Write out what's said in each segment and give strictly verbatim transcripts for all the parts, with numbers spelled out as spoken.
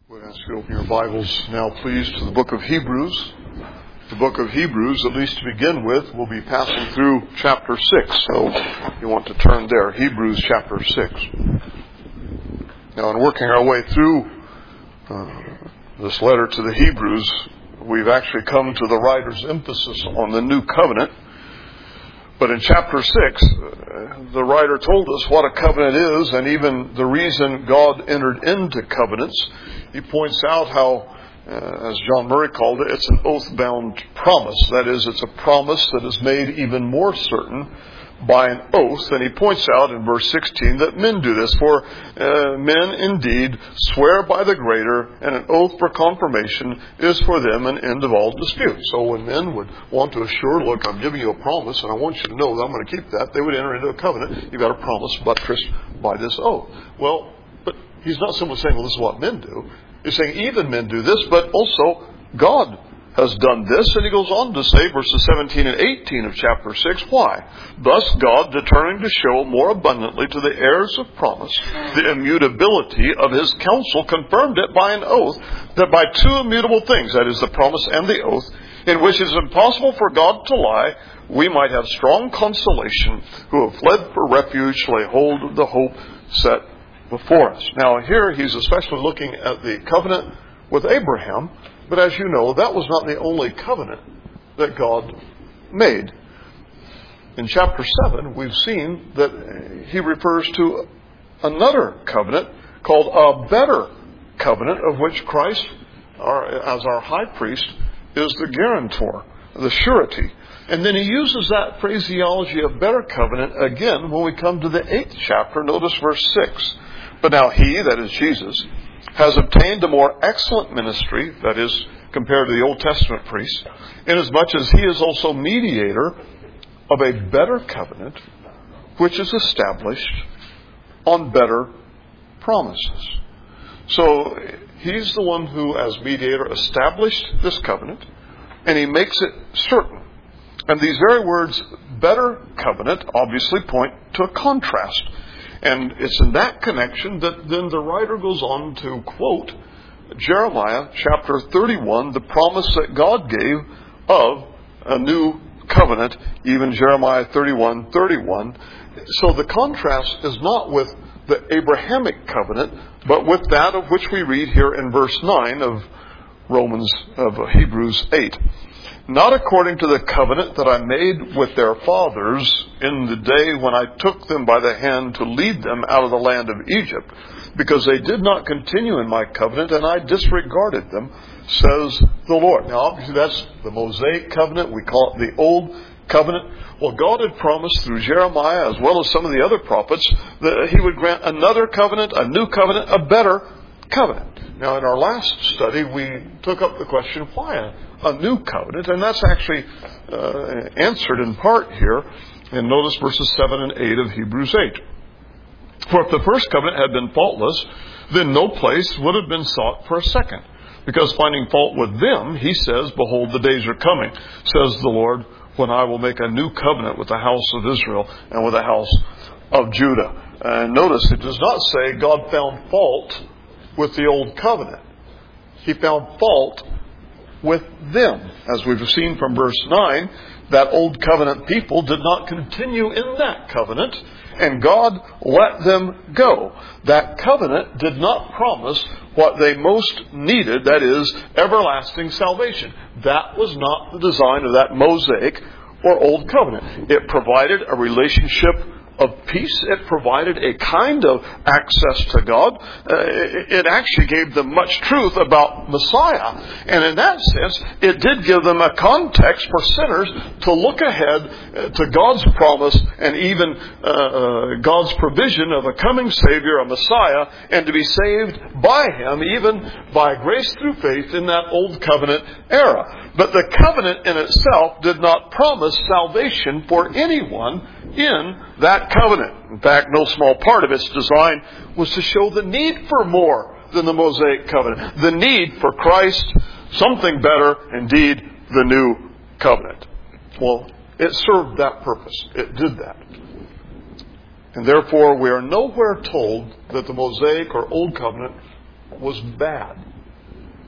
We'll ask you to open your Bibles now, please, to the book of Hebrews. The book of Hebrews, at least to begin with, we'll be passing through chapter six. So you want to turn there, Hebrews chapter six. Now, in working our way through uh, this letter to the Hebrews, we've actually come to the writer's emphasis on the new covenant. But in chapter six, uh, the writer told us what a covenant is and even the reason God entered into covenants. He points out how, uh, as John Murray called it, it's an oath-bound promise. That is, it's a promise that is made even more certain by an oath. And he points out in verse sixteen that men do this. For uh, men indeed swear by the greater, and an oath for confirmation is for them an end of all dispute. So when men would want to assure, look, I'm giving you a promise, and I want you to know that I'm going to keep that, they would enter into a covenant. You've got a promise buttressed by this oath. Well, but he's not simply saying, well, this is what men do. He's saying even men do this, but also God has done this. And he goes on to say, verses seventeen and eighteen of chapter six, why? Thus God, determining to show more abundantly to the heirs of promise the immutability of his counsel, confirmed it by an oath, that by two immutable things, that is the promise and the oath, in which it is impossible for God to lie, we might have strong consolation, who have fled for refuge, lay hold of the hope set before us. Now here he's especially looking at the covenant with Abraham. But as you know, that was not the only covenant that God made. In chapter seven, we've seen that he refers to another covenant called a better covenant, of which Christ, our, as our high priest, is the guarantor, the surety. And then he uses that phraseology of better covenant again when we come to the eighth chapter. Notice verse six. But now he, that is Jesus, has obtained a more excellent ministry, that is, compared to the Old Testament priests, inasmuch as he is also mediator of a better covenant, which is established on better promises. So he's the one who, as mediator, established this covenant, and he makes it certain. And these very words, better covenant, obviously point to a contrast. And it's in that connection that then the writer goes on to quote Jeremiah chapter thirty-one, the promise that God gave of a new covenant, even Jeremiah thirty-one thirty-one. So the contrast is not with the Abrahamic covenant, but with that of which we read here in verse nine of Romans, of Hebrews eight. Not according to the covenant that I made with their fathers in the day when I took them by the hand to lead them out of the land of Egypt, because they did not continue in my covenant, and I disregarded them, says the Lord. Now, obviously, that's the Mosaic covenant. We call it the Old Covenant. Well, God had promised through Jeremiah, as well as some of the other prophets, that he would grant another covenant, a new covenant, a better covenant. Now, in our last study, we took up the question, why a, a new covenant? And that's actually uh, answered in part here. And notice verses seven and eight of Hebrews eight. For if the first covenant had been faultless, then no place would have been sought for a second. Because finding fault with them, he says, behold, the days are coming, says the Lord, when I will make a new covenant with the house of Israel and with the house of Judah. And notice, it does not say God found fault with the old covenant. He found fault with them. As we've seen from verse nine, that old covenant people did not continue in that covenant, and God let them go. That covenant did not promise what they most needed, that is, everlasting salvation. That was not the design of that Mosaic or old covenant. It provided a relationship of peace. It provided a kind of access to God. Uh, it actually gave them much truth about Messiah. And in that sense, it did give them a context for sinners to look ahead to God's promise and even uh, uh, God's provision of a coming Savior, a Messiah, and to be saved by Him, even by grace through faith in that old covenant era. But the covenant in itself did not promise salvation for anyone in that covenant. In fact, no small part of its design was to show the need for more than the Mosaic covenant. The need for Christ, something better, indeed, the new covenant. Well, it served that purpose. It did that. And therefore, we are nowhere told that the Mosaic or Old Covenant was bad.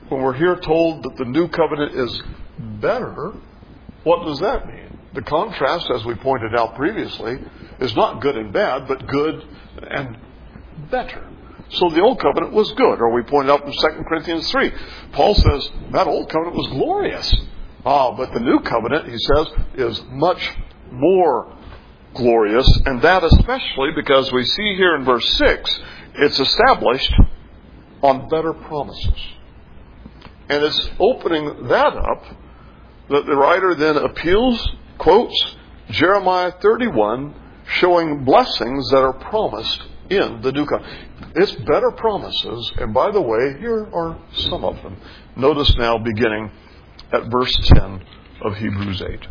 when we're here told that the new covenant is better, what does that mean? The contrast, as we pointed out previously, is not good and bad, but good and better. So the old covenant was good, or we pointed out in Second Corinthians three. Paul says that old covenant was glorious. Ah, but the new covenant, he says, is much more glorious, and that especially because we see here in verse six, it's established on better promises. And it's opening that up that the writer then appeals, quotes Jeremiah thirty-one, showing blessings that are promised in the new covenant. It's better promises, and by the way, here are some of them. Notice now beginning at verse ten of Hebrews eight.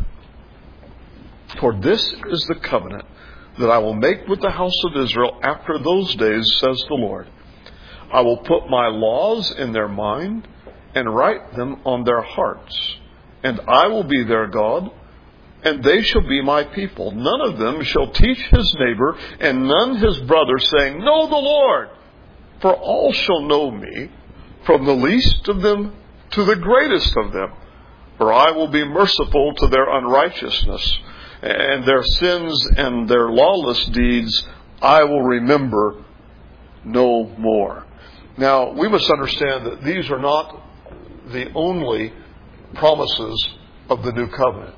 For this is the covenant that I will make with the house of Israel after those days, says the Lord. I will put my laws in their mind and write them on their hearts. And I will be their God, and they shall be my people. None of them shall teach his neighbor, and none his brother, saying, Know the Lord. For all shall know me, from the least of them to the greatest of them. For I will be merciful to their unrighteousness, and their sins and their lawless deeds I will remember no more. Now, we must understand that these are not the only promises of the new covenant.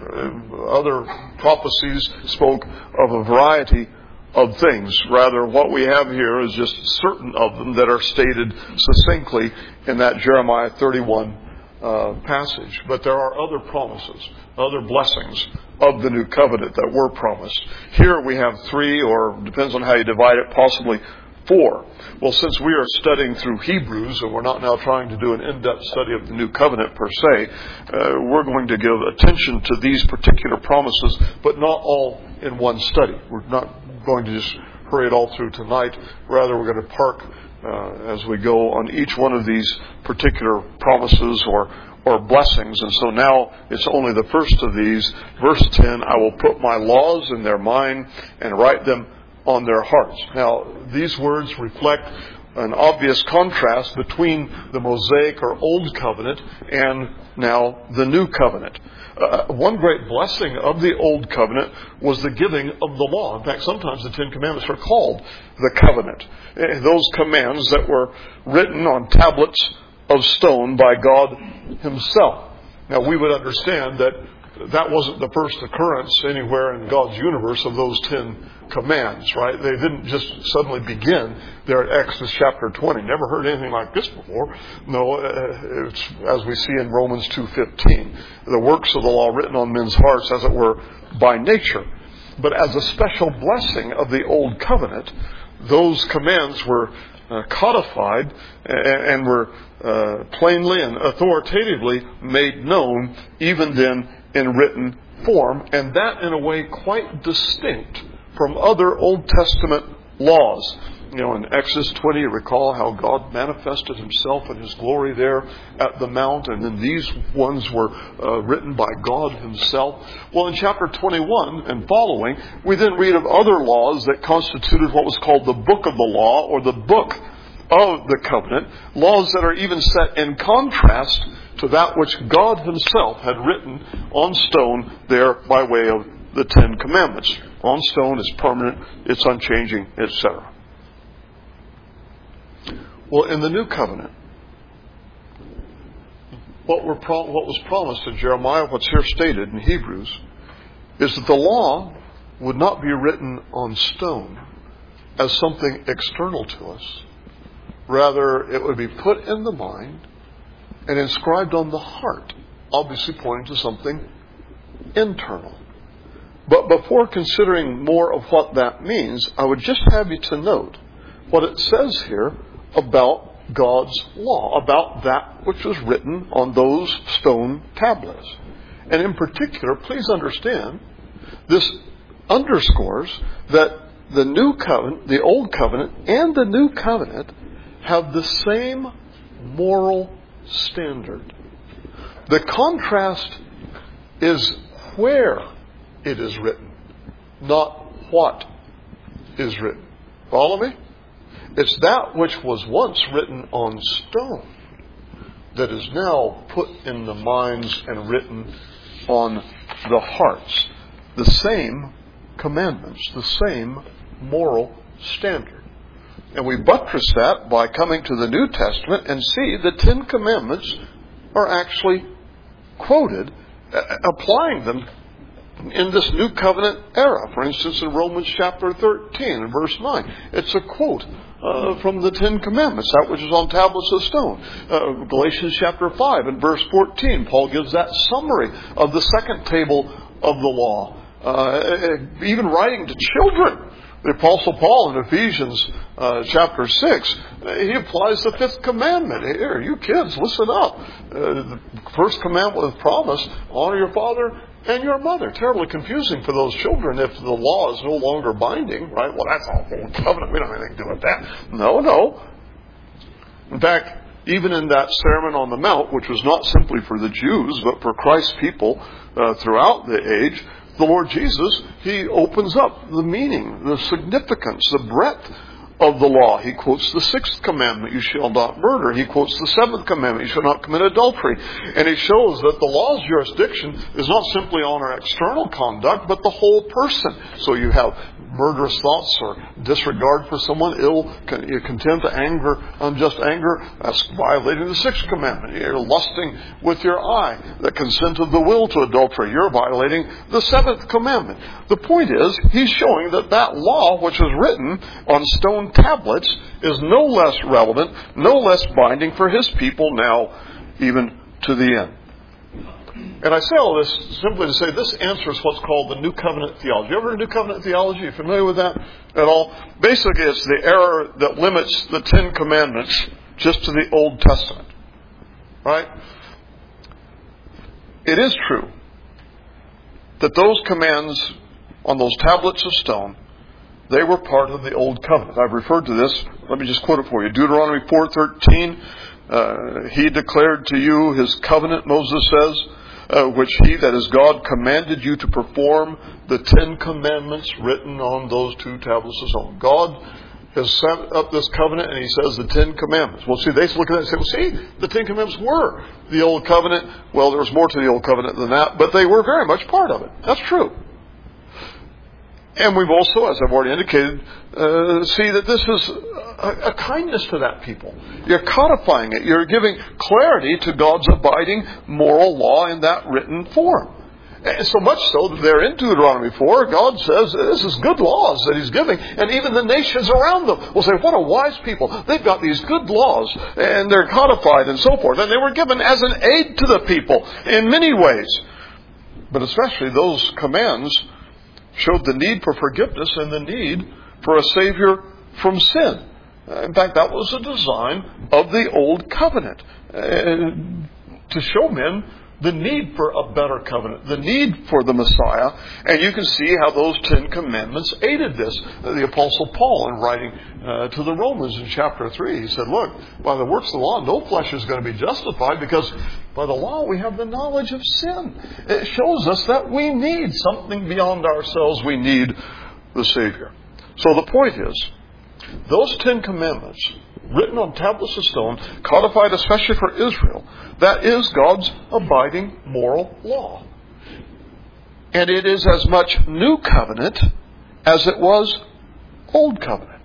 Other prophecies spoke of a variety of things. Rather, what we have here is just certain of them that are stated succinctly in that Jeremiah thirty-one uh, passage. But there are other promises, other blessings of the new covenant that were promised. Here we have three, or depends on how you divide it, possibly four. Well, since we are studying through Hebrews, and we're not now trying to do an in-depth study of the New Covenant per se, uh, we're going to give attention to these particular promises, but not all in one study. We're not going to just hurry it all through tonight. Rather, we're going to park uh, as we go on each one of these particular promises or or blessings. And so now it's only the first of these. Verse ten, I will put my laws in their mind and write them on their hearts. Now, these words reflect an obvious contrast between the Mosaic or Old Covenant and now the New Covenant. Uh, one great blessing of the Old Covenant was the giving of the law. In fact, sometimes the Ten Commandments are called the covenant. Those commands that were written on tablets of stone by God Himself. Now, we would understand that that wasn't the first occurrence anywhere in God's universe of those Ten Commands, right? They didn't just suddenly begin there at Exodus chapter twenty. Never heard anything like this before. No, it's, as we see in Romans two fifteen, the works of the law written on men's hearts, as it were, by nature. But as a special blessing of the Old Covenant, those commands were uh, codified and, and were uh, plainly and authoritatively made known, even then in written form, and that in a way quite distinct from other Old Testament laws. You know, in Exodus twenty, you recall how God manifested Himself in His glory there at the mount, and then these ones were uh, written by God Himself. Well, in chapter twenty-one and following, we then read of other laws that constituted what was called the Book of the Law, or the Book of the Covenant, laws that are even set in contrast to that which God Himself had written on stone there by way of the Ten Commandments. On stone, it's permanent, it's unchanging, et cetera. Well, in the New Covenant, what, were pro- what was promised in Jeremiah, what's here stated in Hebrews, is that the law would not be written on stone as something external to us. Rather, it would be put in the mind and inscribed on the heart, obviously pointing to something internal. But before considering more of what that means, I would just have you to note what it says here about God's law, about that which was written on those stone tablets. And in particular, please understand, this underscores that the New Covenant, the Old Covenant, and the New Covenant have the same moral standard. The contrast is where it is written, not what is written. Follow me? It's that which was once written on stone that is now put in the minds and written on the hearts. The same commandments, the same moral standard. And we buttress that by coming to the New Testament and see the Ten Commandments are actually quoted, applying them in this New Covenant era. For instance, in Romans chapter thirteen and verse nine, it's a quote uh, from the Ten Commandments, that which is on tablets of stone. Uh, Galatians chapter five and verse fourteen, Paul gives that summary of the second table of the law. Uh, even writing to children, the Apostle Paul in Ephesians uh, chapter six, he applies the fifth commandment. Here, you kids, listen up. Uh, the first commandment with promise, honor your father and your mother. Terribly confusing for those children if the law is no longer binding, right? Well, that's all old covenant. We don't have anything to do with that. No, no. In fact, even in that Sermon on the Mount, which was not simply for the Jews, but for Christ's people uh, throughout the age, the Lord Jesus, He opens up the meaning, the significance, the breadth of the law. He quotes the sixth commandment, you shall not murder. He quotes the seventh commandment, you shall not commit adultery. And he shows that the law's jurisdiction is not simply on our external conduct, but the whole person. So you have murderous thoughts or disregard for someone, ill contempt, anger, unjust anger, that's violating the sixth commandment. You're lusting with your eye, the consent of the will to adultery. You're violating the seventh commandment. The point is, he's showing that that law, which was written on stone tablets, is no less relevant, no less binding for his people now, even to the end. And I say all this simply to say this answers what's called the New Covenant theology. You ever heard of New Covenant theology? Are you familiar with that at all? Basically, it's the error that limits the Ten Commandments just to the Old Testament. Right? It is true that those commands on those tablets of stone, they were part of the Old Covenant. I've referred to this. Let me just quote it for you. Deuteronomy four thirteen. Uh, he declared to you his covenant, Moses says, uh, which he, that is God, commanded you to perform the Ten Commandments written on those two tablets of stone. God has set up this covenant, and he says the Ten Commandments. Well, see, they look at that and say, well, see, the Ten Commandments were the Old Covenant. Well, there was more to the Old Covenant than that, but they were very much part of it. That's true. And we've also, as I've already indicated, uh, see that this is a, a kindness to that people. You're codifying it. You're giving clarity to God's abiding moral law in that written form. And so much so that there in Deuteronomy four, God says this is good laws that He's giving. And even the nations around them will say, what a wise people. They've got these good laws and they're codified and so forth. And they were given as an aid to the people in many ways. But especially those commands showed the need for forgiveness and the need for a Savior from sin. In fact, that was the design of the Old Covenant, uh, to show men the need for a better covenant, the need for the Messiah. And you can see how those Ten Commandments aided this. The Apostle Paul, in writing uh, to the Romans in chapter three, he said, look, by the works of the law, no flesh is going to be justified, because by the law we have the knowledge of sin. It shows us that we need something beyond ourselves. We need the Savior. So the point is, those Ten Commandments, written on tablets of stone, codified especially for Israel, that is God's abiding moral law. And it is as much New Covenant as it was Old Covenant.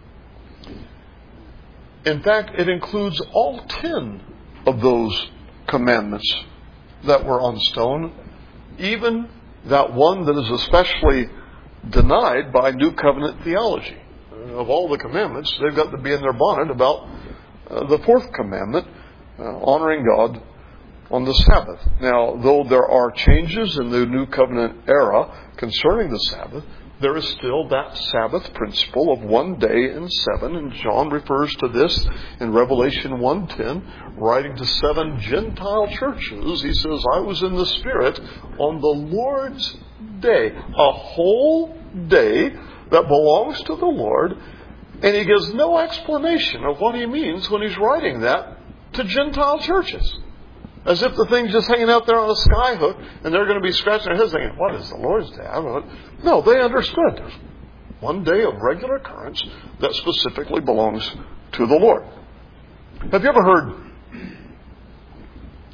In fact, it includes all ten of those commandments that were on stone, even that one that is especially denied by New Covenant theology. Of all the commandments, they've got to be in their bonnet about uh, the fourth commandment, uh, honoring God on the Sabbath. Now, though there are changes in the New Covenant era concerning the Sabbath, there is still that Sabbath principle of one day in seven, and John refers to this in Revelation one ten, writing to seven Gentile churches. He says, I was in the Spirit on the Lord's day, a whole day that belongs to the Lord, and he gives no explanation of what he means when he's writing that to Gentile churches. As if the thing's just hanging out there on a skyhook, and they're going to be scratching their heads thinking, what is the Lord's Day? I don't know. No, they understood. One day of regular occurrence that specifically belongs to the Lord. Have you ever heard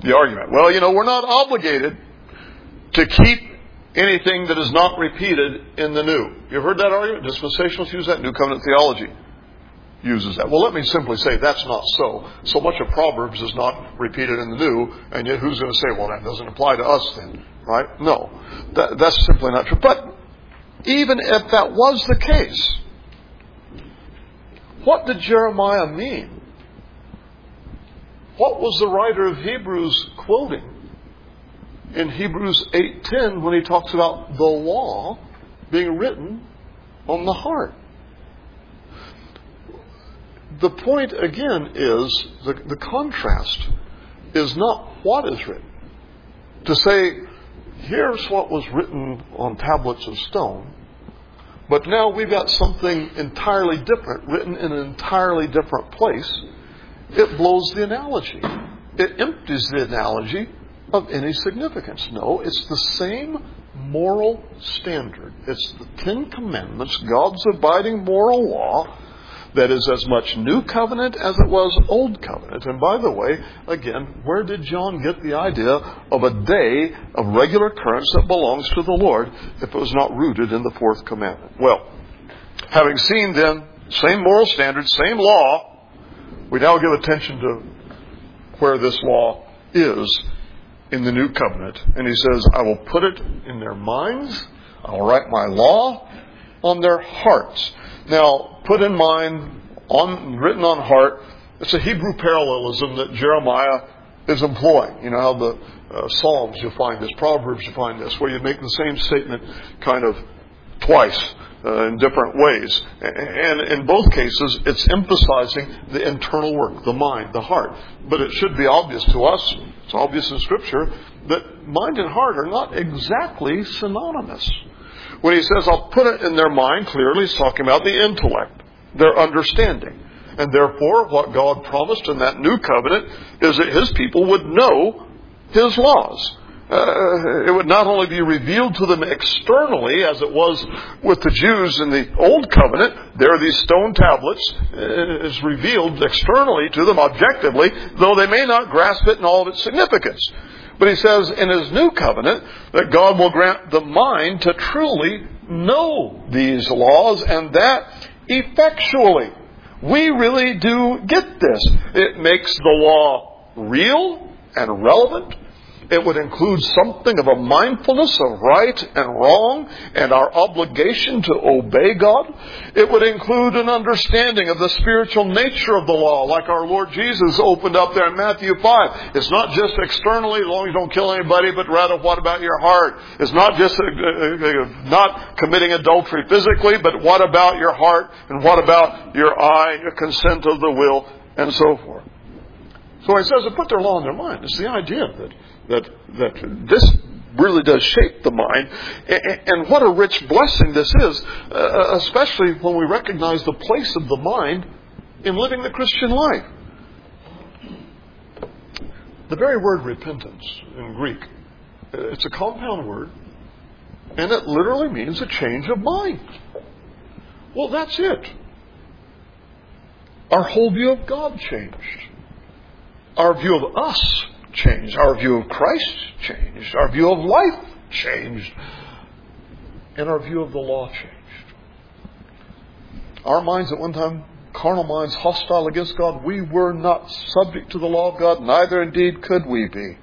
the argument. Well, you know, we're not obligated to keep anything that is not repeated in the New. You've heard that argument? Dispensationalists use that. New Covenant theology uses that. Well, let me simply say that's not so. So much of Proverbs is not repeated in the New, and yet who's going to say, well, that doesn't apply to us then, right? No, that, that's simply not true. But even if that was the case, what did Jeremiah mean? What was the writer of Hebrews quoting in Hebrews eight ten when he talks about the law being written on the heart? The point, again, is the, the contrast is not what is written. To say, here's what was written on tablets of stone, but now we've got something entirely different, written in an entirely different place, it blows the analogy. It empties the analogy of any significance. No, it's the same moral standard. It's the Ten Commandments, God's abiding moral law, that is as much New Covenant as it was Old Covenant. And by the way, again, where did John get the idea of a day of regular occurrence that belongs to the Lord if it was not rooted in the Fourth Commandment? Well, having seen then, same moral standard, same law, we now give attention to where this law is in the New Covenant. And he says, I will put it in their minds, I will write my law on their hearts. Now, put in mind, on written on heart, it's a Hebrew parallelism that Jeremiah is employing. You know how the uh, Psalms you find this, Proverbs you find this, where you make the same statement kind of twice uh, in different ways. And in both cases, it's emphasizing the internal work, the mind, the heart. But it should be obvious to us, it's obvious in Scripture, that mind and heart are not exactly synonymous. When he says, I'll put it in their mind, clearly he's talking about the intellect, their understanding. And therefore, what God promised in that new covenant is that His people would know His laws. Uh, it would not only be revealed to them externally, as it was with the Jews in the Old Covenant. There are these stone tablets. It is revealed externally to them objectively, though they may not grasp it in all of its significance. But he says in His new covenant that God will grant the mind to truly know these laws, and that effectually. We really do get this. It makes the law real and relevant. It would include something of a mindfulness of right and wrong and our obligation to obey God. It would include an understanding of the spiritual nature of the law, like our Lord Jesus opened up there in Matthew five. It's not just externally, as long as you don't kill anybody, but rather what about your heart? It's not just uh, uh, not committing adultery physically, but what about your heart and what about your eye, your consent of the will, and so forth. So he says to put their law in their mind. It's the idea that that that this really does shape the mind. And what a rich blessing this is, especially when we recognize the place of the mind in living the Christian life. The very word repentance in Greek, it's a compound word, and it literally means a change of mind. Well, that's it. Our whole view of God changed. Our view of us changed. Our view of Christ changed. Our view of life changed. And our view of the law changed. Our minds at one time, carnal minds, hostile against God, we were not subject to the law of God, neither indeed could we be.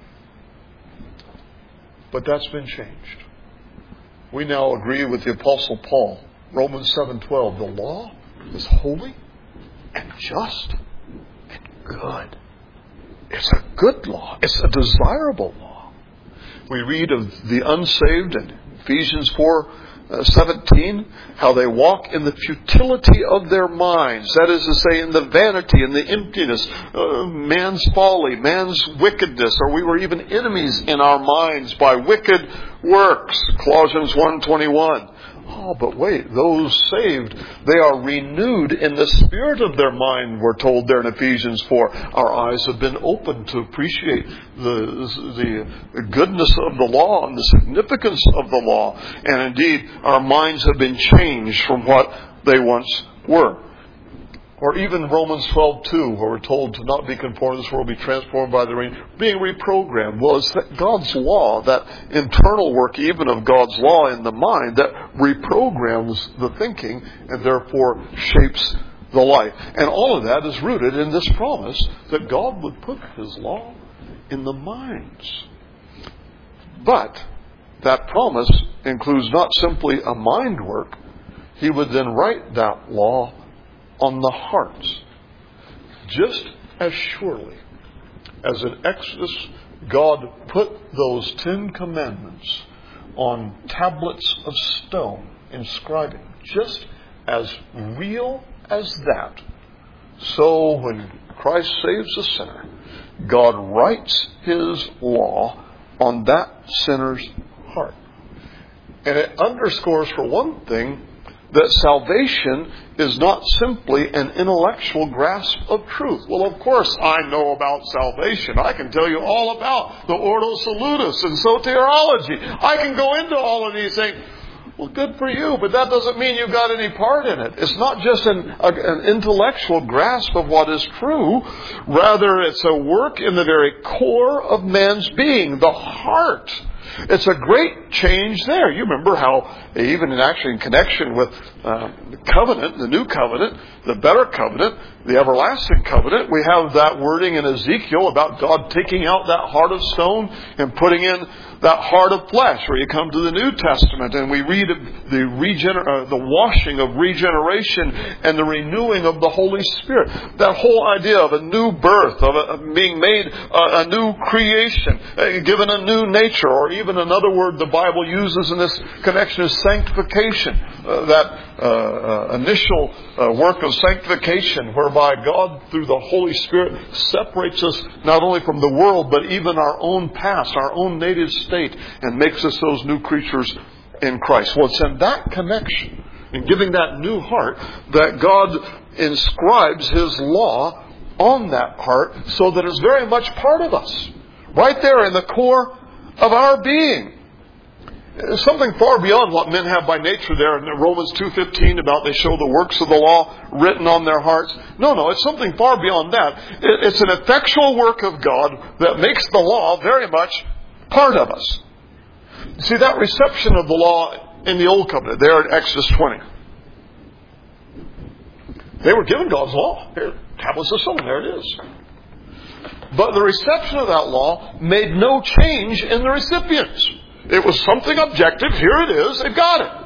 But that's been changed. We now agree with the Apostle Paul, Romans seven twelve, the law is holy and just and good. It's a good law. It's a desirable law. We read of the unsaved in Ephesians four seventeen, how they walk in the futility of their minds. That is to say, in the vanity and the emptiness, uh, man's folly, man's wickedness, or we were even enemies in our minds by wicked works. Colossians one twenty-one. Oh, but wait, those saved, they are renewed in the spirit of their mind, we're told there in Ephesians four. Our eyes have been opened to appreciate the, the goodness of the law and the significance of the law. And indeed, our minds have been changed from what they once were. Or even Romans twelve two, where we're told to not be conformed to this world, be transformed by the rain, being reprogrammed. Well, it's that God's law, that internal work even of God's law in the mind, that reprograms the thinking and therefore shapes the life. And all of that is rooted in this promise that God would put His law in the minds. But that promise includes not simply a mind work. He would then write that law on the hearts. Just as surely as in Exodus, God put those Ten Commandments on tablets of stone, inscribing, just as real as that. So when Christ saves a sinner, God writes His law on that sinner's heart. And it underscores, for one thing, that salvation is not simply an intellectual grasp of truth. Well, of course, I know about salvation. I can tell you all about the Ordo Salutis and soteriology. I can go into all of these things. Well, good for you, but that doesn't mean you've got any part in it. It's not just an, a, an intellectual grasp of what is true. Rather, it's a work in the very core of man's being, the heart. It's a great change there. You remember how, even in actually in connection with uh, the covenant, the new covenant, the better covenant, the everlasting covenant, we have that wording in Ezekiel about God taking out that heart of stone and putting in that heart of flesh. Where you come to the New Testament and we read the regener- uh, the washing of regeneration and the renewing of the Holy Spirit. That whole idea of a new birth, of, a, of being made a, a new creation, uh, given a new nature, or even another word the Bible uses in this connection is sanctification. Uh, that uh, uh, initial uh, work of sanctification, whereby God, through the Holy Spirit, separates us not only from the world, but even our own past, our own native state, and makes us those new creatures in Christ. Well, it's in that connection, in giving that new heart, that God inscribes His law on that heart, so that it's very much part of us, right there in the core of our being. It's something far beyond what men have by nature there in Romans two fifteen about they show the works of the law written on their hearts. No, no, it's something far beyond that. It's an effectual work of God that makes the law very much part of us. See, that reception of the law in the Old Covenant, there in Exodus twenty. They were given God's law. Here, tablets of stone, there it is. But the reception of that law made no change in the recipients. It was something objective. Here it is. They've got it.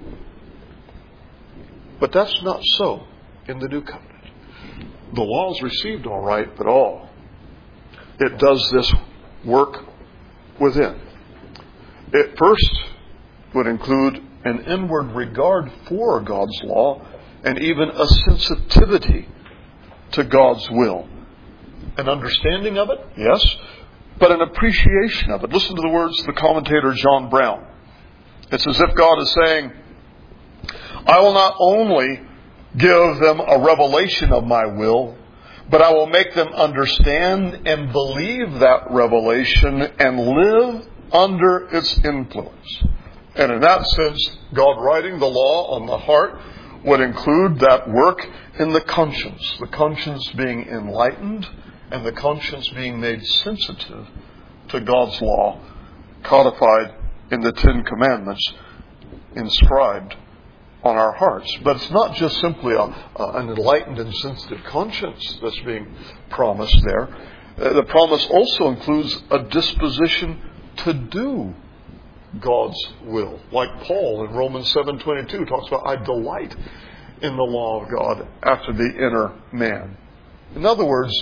But that's not so in the New Covenant. The law is received all right, but all. It does this work within. It first would include an inward regard for God's law and even a sensitivity to God's will. An understanding of it, yes, but an appreciation of it. Listen to the words of the commentator John Brown. It's as if God is saying, I will not only give them a revelation of my will, but I will make them understand and believe that revelation and live under its influence. And in that sense, God writing the law on the heart would include that work in the conscience. The conscience being enlightened and the conscience being made sensitive to God's law, codified in the Ten Commandments, inscribed on our hearts. But it's not just simply a, a, an enlightened and sensitive conscience that's being promised there. Uh, the promise also includes a disposition to do God's will. Like Paul in Romans seven twenty-two talks about, I delight in the law of God after the inner man. In other words,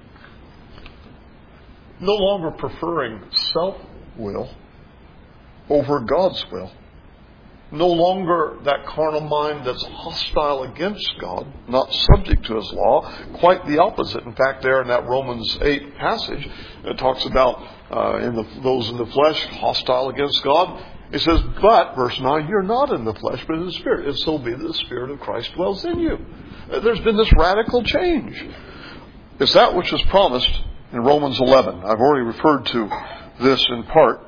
no longer preferring self-will over God's will. No longer that carnal mind that's hostile against God, not subject to His law. Quite the opposite. In fact, there in that Romans eight passage, it talks about uh, in the, those in the flesh hostile against God. It says, but, verse nine, you're not in the flesh, but in the Spirit, if so be that the Spirit of Christ dwells in you. There's been this radical change. It's that which was promised in Romans eleven. I've already referred to this in part.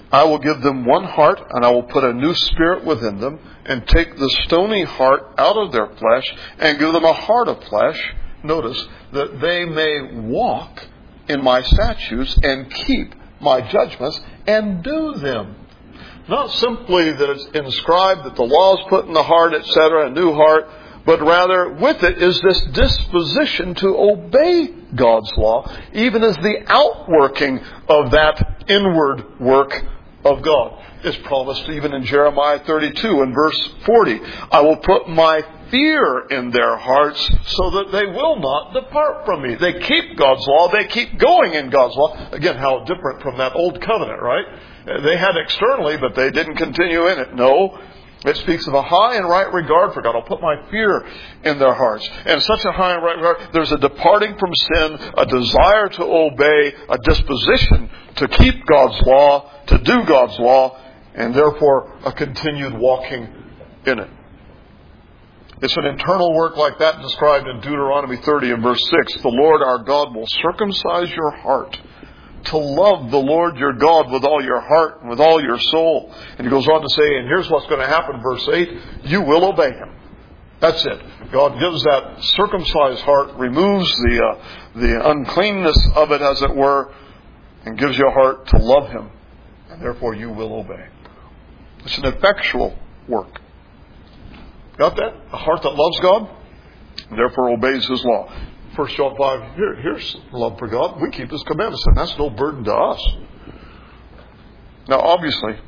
I will give them one heart, and I will put a new spirit within them, and take the stony heart out of their flesh, and give them a heart of flesh. Notice, that they may walk in my statutes, and keep my judgments, and do them. Not simply that it's inscribed, that the law is put in the heart, et cetera, a new heart, but rather with it is this disposition to obey God's law, even as the outworking of that inward work of God. It's promised even in Jeremiah thirty-two and verse forty. I will put my fear in their hearts so that they will not depart from me. They keep God's law. They keep going in God's law. Again, how different from that old covenant, right? They had externally, but they didn't continue in it. No. It speaks of a high and right regard for God. I'll put my fear in their hearts. And such a high and right regard, there's a departing from sin, a desire to obey, a disposition to keep God's law, to do God's law, and therefore a continued walking in it. It's an internal work like that described in Deuteronomy thirty and verse six. The Lord our God will circumcise your heart to love the Lord your God with all your heart and with all your soul. And he goes on to say, and here's what's going to happen, verse eight, you will obey him. That's it. God gives that circumcised heart, removes the uh, the uncleanness of it, as it were, and gives you a heart to love him. And therefore you will obey. It's an effectual work. Got that? A heart that loves God, and therefore obeys his law. First John five, here, here's love for God. We keep his commandments, and that's no burden to us. Now, obviously,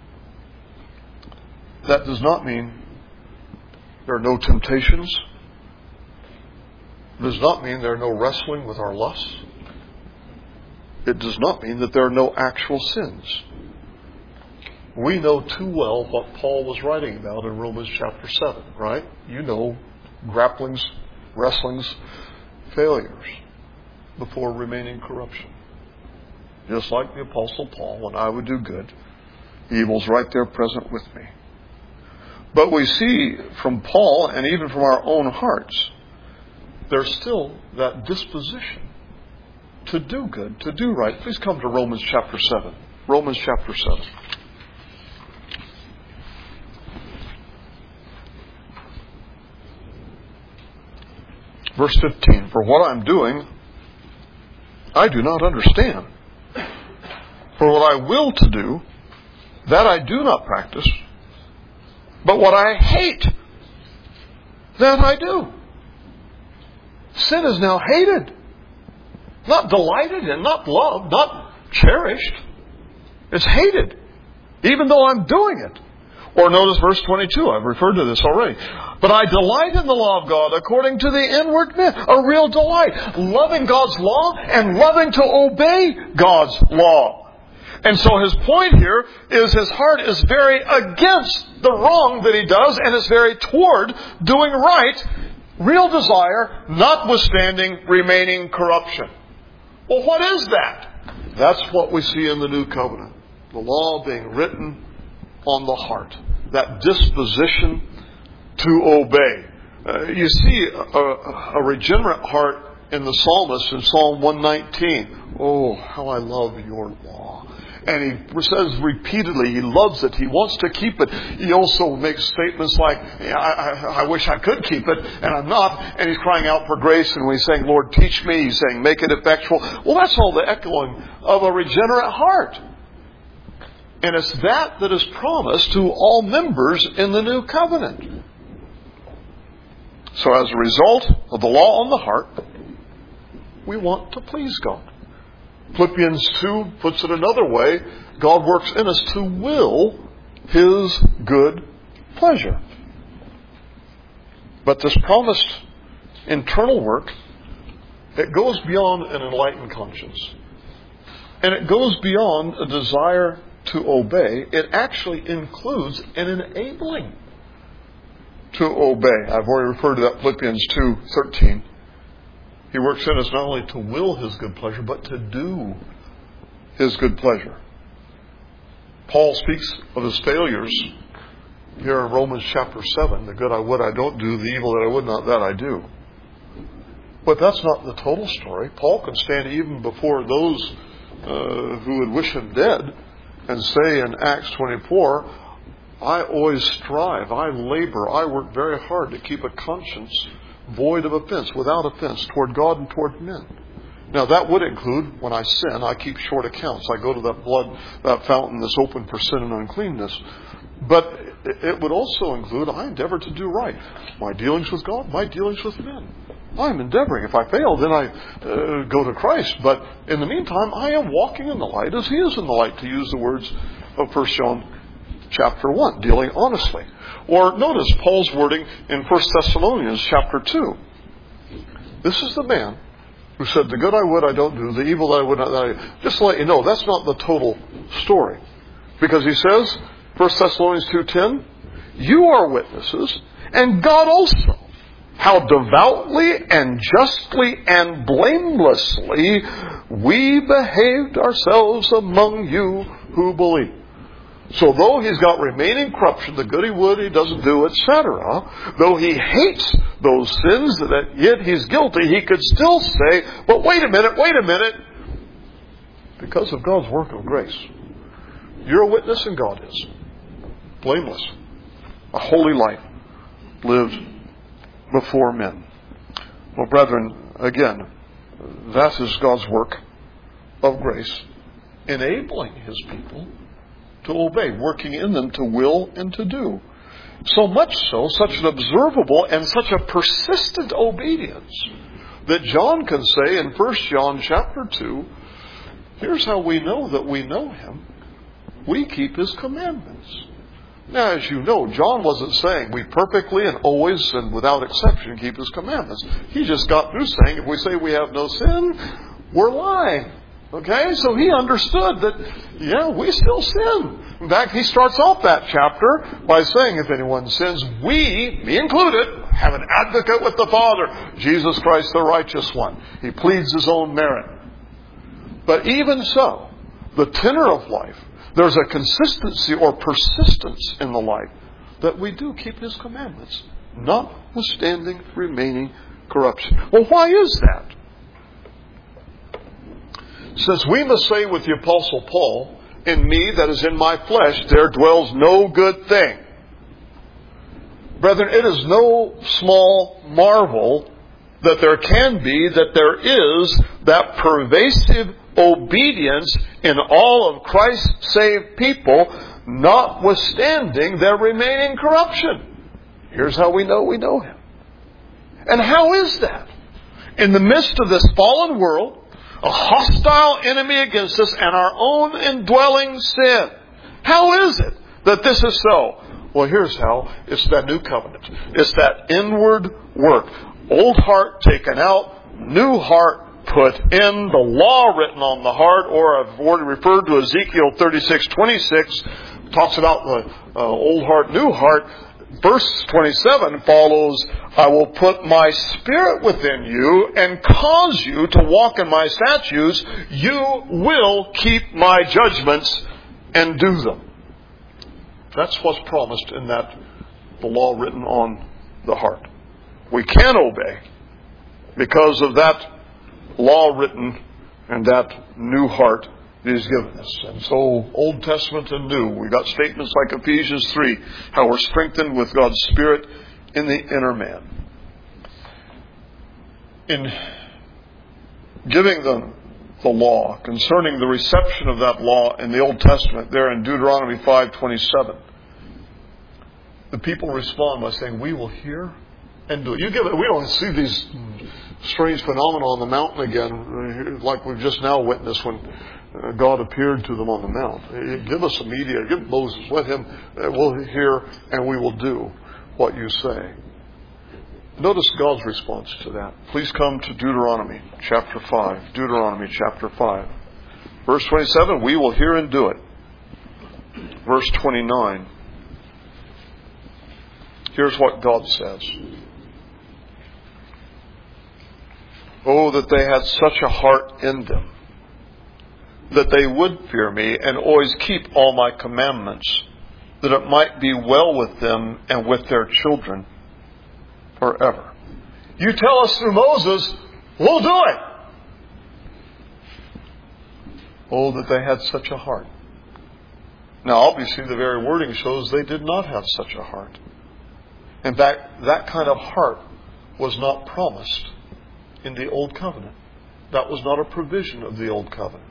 that does not mean there are no temptations. It does not mean there are no wrestling with our lusts. It does not mean that there are no actual sins. We know too well what Paul was writing about in Romans chapter seven, right? You know, grapplings, wrestlings, failures before remaining corruption. Just like the Apostle Paul, when I would do good, evil's right there present with me. But we see from Paul, and even from our own hearts, there's still that disposition to do good, to do right. Please come to Romans chapter seven. Romans chapter seven. Verse fifteen, for what I'm doing, I do not understand. For what I will to do, that I do not practice. But what I hate, that I do. Sin is now hated. Not delighted in, not loved, not cherished. It's hated, even though I'm doing it. Or notice verse twenty-two. I've referred to this already. But I delight in the law of God according to the inward man. A real delight. Loving God's law and loving to obey God's law. And so his point here is his heart is very against the wrong that he does and is very toward doing right. Real desire, notwithstanding remaining corruption. Well, what is that? That's what we see in the New Covenant. The law being written on the heart. That disposition to obey. Uh, you see a, a, a regenerate heart in the psalmist in Psalm one nineteen. Oh, how I love your law. And he says repeatedly he loves it. He wants to keep it. He also makes statements like, I, I, I wish I could keep it, and I'm not. And he's crying out for grace. And when he's saying, Lord, teach me, he's saying, make it effectual. Well, that's all the echoing of a regenerate heart. And it's that that is promised to all members in the New Covenant. So as a result of the law on the heart, we want to please God. Philippians two puts it another way. God works in us to will his good pleasure. But this promised internal work, it goes beyond an enlightened conscience. And it goes beyond a desire to obey. It actually includes an enabling to obey. I've already referred to that Philippians two thirteen. He works in us not only to will his good pleasure, but to do his good pleasure. Paul speaks of his failures here in Romans chapter seven. The good I would I don't do, the evil that I would not that I do. But that's not the total story. Paul can stand even before those uh, who would wish him dead and say in Acts twenty-four, I always strive, I labor, I work very hard to keep a conscience void of offense, without offense, toward God and toward men. Now that would include, when I sin, I keep short accounts. I go to that blood, that fountain that's open for sin and uncleanness. But it would also include, I endeavor to do right. My dealings with God, my dealings with men. I'm endeavoring. If I fail, then I uh, go to Christ. But in the meantime, I am walking in the light as He is in the light, to use the words of First John chapter one, dealing honestly. Or notice Paul's wording in First Thessalonians chapter two. This is the man who said, the good I would, I don't do. The evil that I would not. I... Just to let you know, that's not the total story. Because he says, First Thessalonians two ten, you are witnesses, and God also, how devoutly and justly and blamelessly we behaved ourselves among you who believe. So though he's got remaining corruption, the good he would, he doesn't do, et cetera, though he hates those sins that yet he's guilty, he could still say, but wait a minute, wait a minute, because of God's work of grace. You're a witness and God is. Blameless. A holy life lived before men. Well, brethren, again, that is God's work of grace, enabling His people to obey, working in them to will and to do. So much so, such an observable and such a persistent obedience, that John can say in First John chapter two, here's how we know that we know Him. We keep His commandments. Now, as you know, John wasn't saying we perfectly and always and without exception keep His commandments. He just got through saying if we say we have no sin, we're lying. Okay? So he understood that, yeah, we still sin. In fact, he starts off that chapter by saying if anyone sins, we, me included, have an advocate with the Father, Jesus Christ the righteous one. He pleads his own merit. But even so, the tenor of life, there's a consistency or persistence in the life that we do keep His commandments, notwithstanding remaining corruption. Well, why is that? Since we must say with the Apostle Paul, in me that is in my flesh, there dwells no good thing. Brethren, it is no small marvel that there can be, that there is that pervasive obedience in all of Christ's saved people, notwithstanding their remaining corruption. Here's how we know we know Him. And how is that? In the midst of this fallen world, a hostile enemy against us, and our own indwelling sin. How is it that this is so? Well, here's how. It's that new covenant. It's that inward work. Old heart taken out, new heart put in, the law written on the heart, or I've already referred to Ezekiel thirty-six twenty-six, talks about the uh, old heart, new heart. Verse twenty-seven follows, I will put my spirit within you and cause you to walk in my statutes. You will keep my judgments and do them. That's what's promised in that, the law written on the heart. We can obey because of that law written and that new heart He's given us. And so, Old Testament and New, we've got statements like Ephesians three, how we're strengthened with God's Spirit in the inner man. In giving them the law, concerning the reception of that law in the Old Testament, there in Deuteronomy five twenty-seven, the people respond by saying, we will hear and do it. You give it. We don't see these strange phenomena on the mountain again, like we've just now witnessed when God appeared to them on the mount. Give us a mediator. Give Moses. Let him. We'll hear and we will do what you say. Notice God's response to that. Please come to Deuteronomy chapter five. Deuteronomy chapter five. Verse twenty-seven, we will hear and do it. Verse twenty-nine. Here's what God says. Oh, that they had such a heart in them, that they would fear me and always keep all my commandments, that it might be well with them and with their children forever. You tell us through Moses, we'll do it. Oh, that they had such a heart. Now, obviously, the very wording shows they did not have such a heart. In fact, that kind of heart was not promised in the Old Covenant. That was not a provision of the Old Covenant.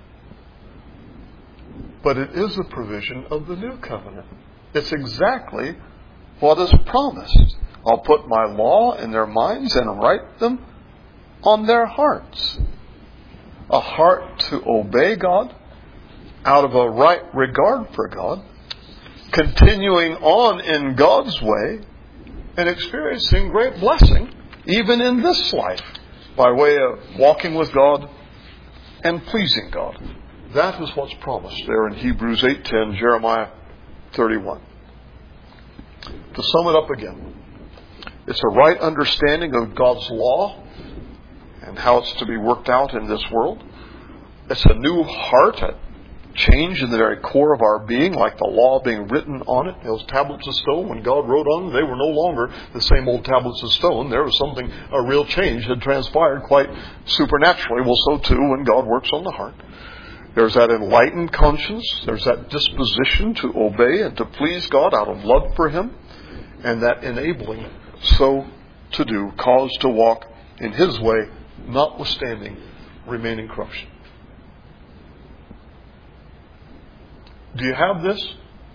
But it is a provision of the New Covenant. It's exactly what is promised. I'll put my law in their minds and write them on their hearts. A heart to obey God out of a right regard for God, continuing on in God's way and experiencing great blessing even in this life by way of walking with God and pleasing God. That is what's promised there in Hebrews eight ten, Jeremiah thirty-one. To sum it up again, it's a right understanding of God's law and how it's to be worked out in this world. It's a new heart, a change in the very core of our being, like the law being written on it. Those tablets of stone, when God wrote on them, they were no longer the same old tablets of stone. There was something, a real change had transpired quite supernaturally. Well, so too when God works on the heart. There's that enlightened conscience. There's that disposition to obey and to please God out of love for Him. And that enabling so to do, cause to walk in His way, notwithstanding remaining corruption. Do you have this?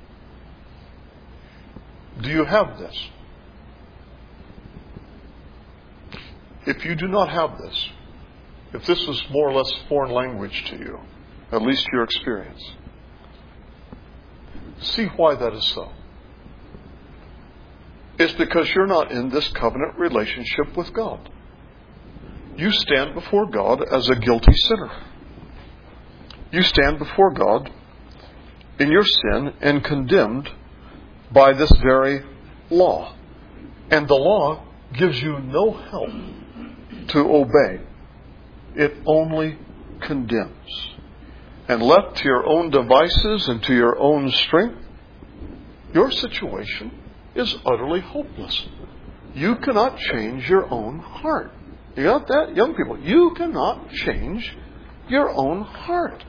Do you have this? If you do not have this, if this is more or less foreign language to you, at least your experience, see why that is so. It's because you're not in this covenant relationship with God. You stand before God as a guilty sinner. You stand before God in your sin and condemned by this very law. And the law gives you no help to obey. It only condemns. And left to your own devices and to your own strength, your situation is utterly hopeless. You cannot change your own heart. You got that? Young people, you cannot change your own heart.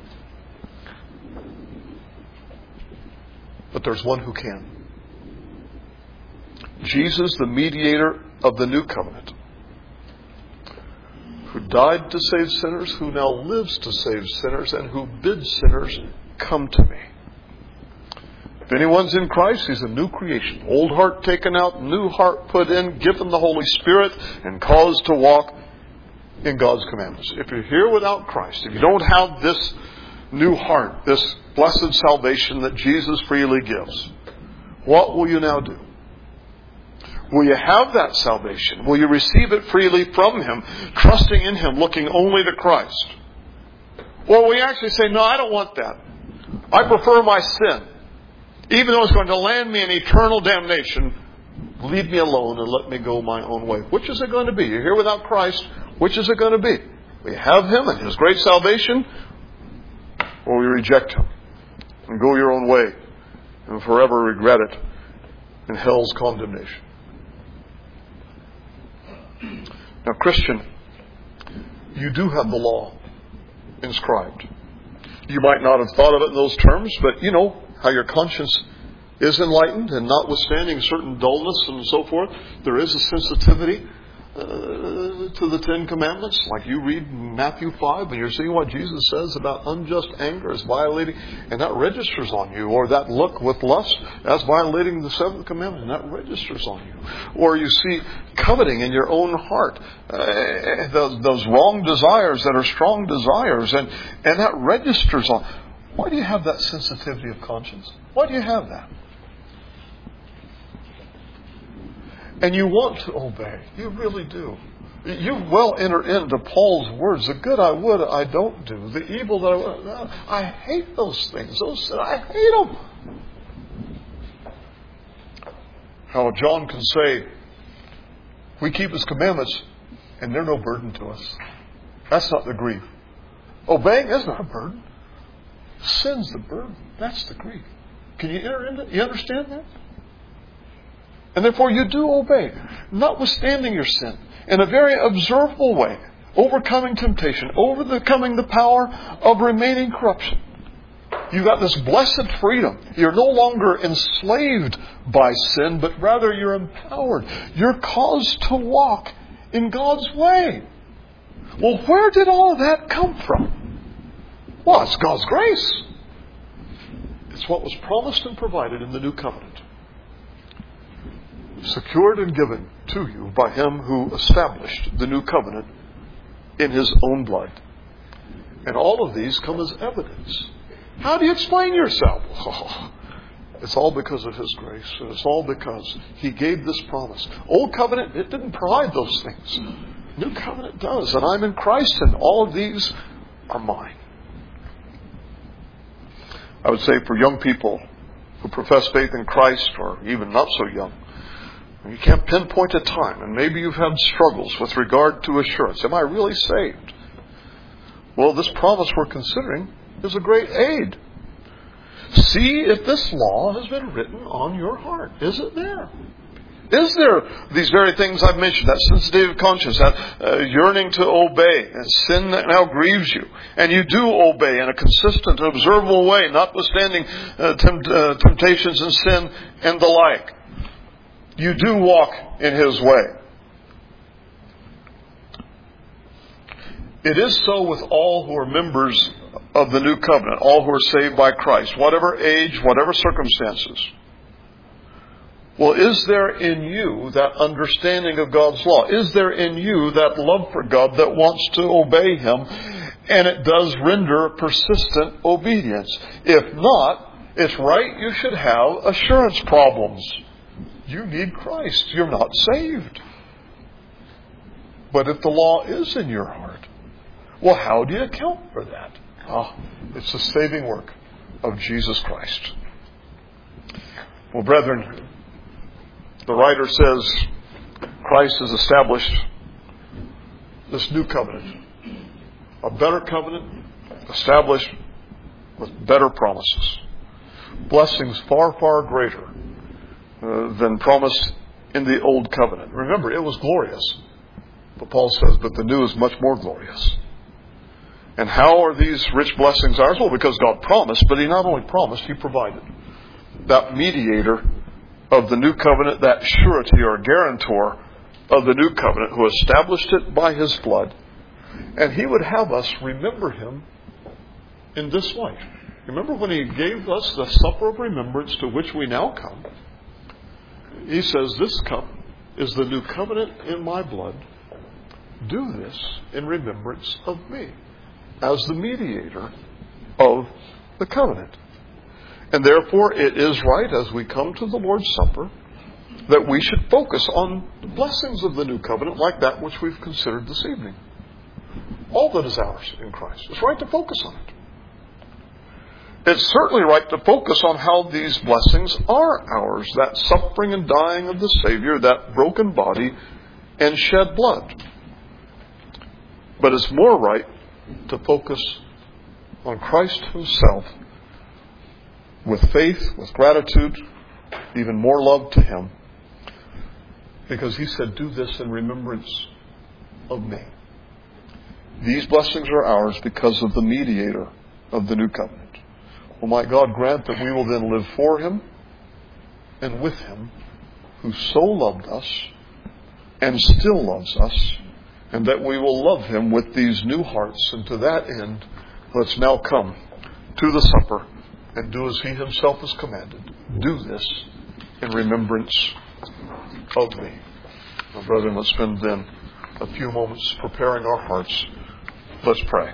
But there's one who can. Jesus, the mediator of the new covenant, who died to save sinners, who now lives to save sinners, and who bids sinners come to me. If anyone's in Christ, he's a new creation. Old heart taken out, new heart put in, given the Holy Spirit, and caused to walk in God's commandments. If you're here without Christ, if you don't have this new heart, this blessed salvation that Jesus freely gives, what will you now do? Will you have that salvation? Will you receive it freely from Him, trusting in Him, looking only to Christ? Or will you actually say, no, I don't want that. I prefer my sin. Even though it's going to land me in eternal damnation, leave me alone and let me go my own way. Which is it going to be? You're here without Christ. Which is it going to be? Will you have Him and His great salvation? Or will you reject Him and go your own way and forever regret it in hell's condemnation? Now, Christian, you do have the law inscribed. You might not have thought of it in those terms, but you know how your conscience is enlightened, and notwithstanding certain dullness and so forth, there is a sensitivity uh, to the Ten Commandments. Like you read Matthew five and you're seeing what Jesus says about unjust anger is violating, and that registers on you. Or that look with lust, that's violating the seventh commandment, and that registers on you. Or you see coveting in your own heart, uh, those, those wrong desires that are strong desires, and, and that registers on. Why do you have that sensitivity of conscience? Why do you have that? And you want to obey. You really do. You well enter into Paul's words. The good I would, I don't do. The evil that I would, I hate those things. Those I hate them. How John can say, we keep His commandments and they're no burden to us. That's not the grief. Obeying is not a burden. Sin's the burden. That's the grief. Can you enter into it? You understand that? And therefore you do obey, notwithstanding your sin, in a very observable way, overcoming temptation, overcoming the power of remaining corruption. You've got this blessed freedom. You're no longer enslaved by sin, but rather you're empowered. You're caused to walk in God's way. Well, where did all of that come from? Well, it's God's grace. It's what was promised and provided in the new covenant. Secured and given to you by Him who established the new covenant in His own blood. And all of these come as evidence. How do you explain yourself? Oh, it's all because of His grace. And it's all because He gave this promise. Old covenant, it didn't provide those things. New covenant does. And I'm in Christ, and all of these are mine. I would say for young people who profess faith in Christ, or even not so young, you can't pinpoint a time, and maybe you've had struggles with regard to assurance. Am I really saved? Well, this promise we're considering is a great aid. See if this law has been written on your heart. Is it there? Is there these very things I've mentioned, that sensitive conscience, that uh, yearning to obey, and sin that now grieves you, and you do obey in a consistent and observable way, notwithstanding uh, tempt, uh, temptations and sin and the like. You do walk in His way. It is so with all who are members of the new covenant, all who are saved by Christ, whatever age, whatever circumstances. Well, is there in you that understanding of God's law? Is there in you that love for God that wants to obey Him? And it does render persistent obedience. If not, it's right you should have assurance problems. You need Christ. You're not saved. But if the law is in your heart, well, how do you account for that? Ah, it's the saving work of Jesus Christ. Well, brethren, the writer says Christ has established this new covenant. A better covenant established with better promises. Blessings far, far greater uh, than promised in the old covenant. Remember, it was glorious. But Paul says, but the new is much more glorious. And how are these rich blessings ours? Well, because God promised, but He not only promised, He provided. That mediator of the new covenant, that surety or guarantor of the new covenant who established it by His blood. And He would have us remember Him in this life. Remember when He gave us the supper of remembrance to which we now come? He says, this cup is the new covenant in my blood. Do this in remembrance of me, as the mediator of the covenant. And therefore it is right, as we come to the Lord's Supper, that we should focus on the blessings of the new covenant like that which we've considered this evening. All that is ours in Christ. It's right to focus on it. It's certainly right to focus on how these blessings are ours, that suffering and dying of the Savior, that broken body and shed blood. But it's more right to focus on Christ Himself with faith, with gratitude, even more love to Him. Because He said, do this in remembrance of me. These blessings are ours because of the mediator of the new covenant. Well, might God grant that we will then live for Him and with Him, who so loved us and still loves us, and that we will love Him with these new hearts. And to that end, let's now come to the supper and do as He Himself has commanded. Do this in remembrance of me. Now, brethren, let's spend then a few moments preparing our hearts. Let's pray.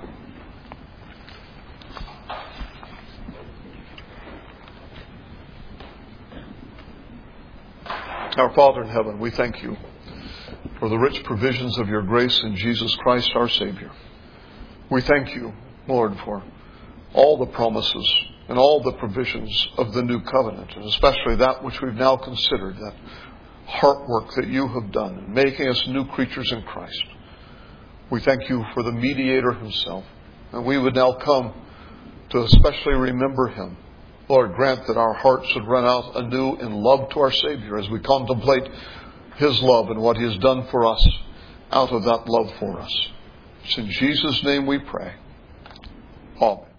Our Father in heaven, we thank You for the rich provisions of Your grace in Jesus Christ our Savior. We thank You, Lord, for all the promises and all the provisions of the new covenant, and especially that which we've now considered, that heart work that You have done in making us new creatures in Christ. We thank You for the mediator Himself, and we would now come to especially remember Him. Lord, grant that our hearts should run out anew in love to our Savior as we contemplate His love and what He has done for us out of that love for us. It's in Jesus' name we pray. Amen.